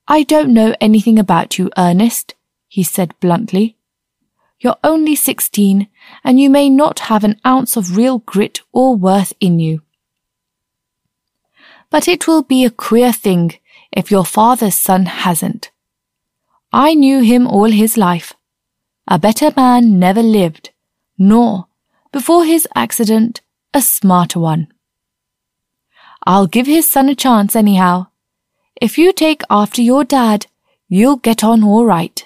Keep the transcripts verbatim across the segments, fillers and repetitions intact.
"I don't know anything about you, Ernest," he said bluntly. "You're only sixteen, and you may not have an ounce of real grit or worth in you. But it will be a queer thing if your father's son hasn't. I knew him all his life. A better man never lived, nor, before his accident, a smarter one. I'll give his son a chance anyhow. If you take after your dad, you'll get on all right."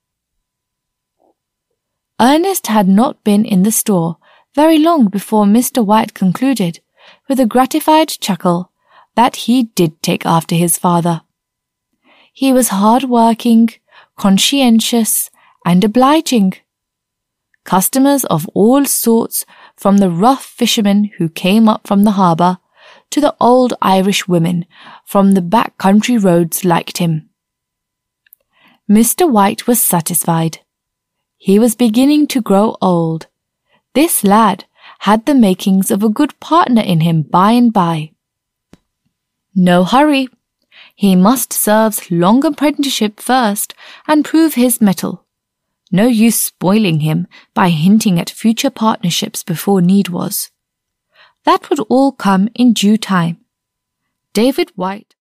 Ernest had not been in the store very long before Mister White concluded, with a gratified chuckle, that he did take after his father. He was hard-working, conscientious, and obliging. Customers of all sorts, from the rough fishermen who came up from the harbour to the old Irish women from the back country roads, liked him. Mister White was satisfied. He was beginning to grow old. This lad had the makings of a good partner in him by and by. No hurry. He must serve long apprenticeship first and prove his mettle. No use spoiling him by hinting at future partnerships before need was. That would all come in due time. David White